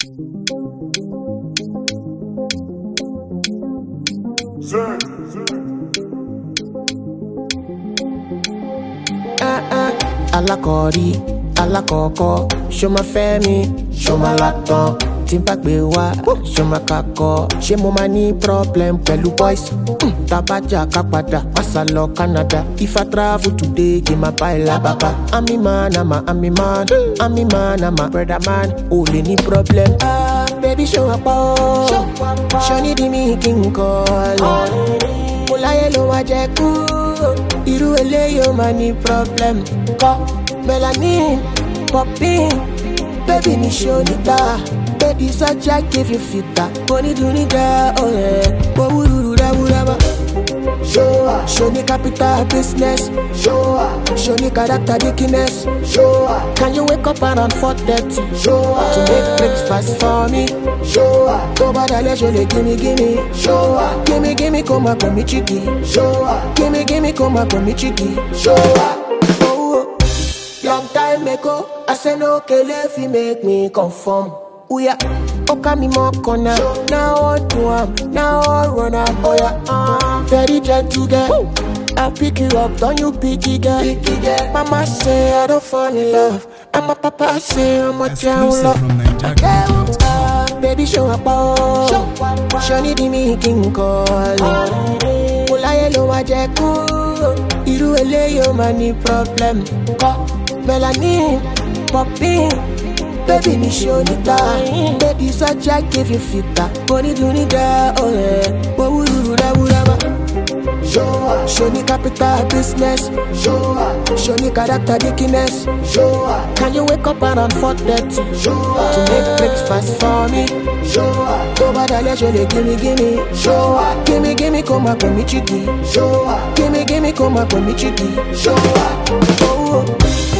Alakori, alakoko, show my family, show my laton. Timpa gbe wa, show my kako. Ṣé mo ma ní problem pẹ̀lú boys? Tabaja kapada, masa lọ Canada. If I travel today, give my buy la baba. I'm a man, I'm a man, I'm a brother man. Oh, any problem? Baby, show up, show need me king call. Mulaye lo wa jẹ kú. Irú eléyìí ó máa ní problem. Kọ́ melanin popping, baby ní ṣó níta. Baby sọ́jà give you filter. Onídùúnídà ọ̀rẹ́, owó rúru dáwúdáwá. Show ní capital business. Show ní character dickiness. Can you wake up around 4:30? To make breakfast for me. Tó bá dalẹ̀ ṣo lè gimme. Gimme kó máa pè mí chiki. Gimme kó máa pè mí chiki. Long time ago, I said no kele fi make me conform. Uya, oka mi mo corner. Now I do now I run up. Oh yeah, very gentle girl. I pick you up, don't you picky girl. Mama say I don't fall in love, and my papa say I'm a child love. Baby show up, show need me king call. Mulaye lo wa jẹ kú. Irú eléyìí ó máa ní problem. Melanin popping, baby ní ṣó níta. Baby sọ́jà give you filter. Onídùúnídà ọ̀rẹ́, owó rúru dáwúdáwá. Show ní capital business. Show ní character dickiness. Can you wake up around 4:30? To make breakfast for me. Tó bá dalẹ̀ ṣo lè gimme. Gimme kó máa pè mí chiki. Gimme kó máa pè mí chiki.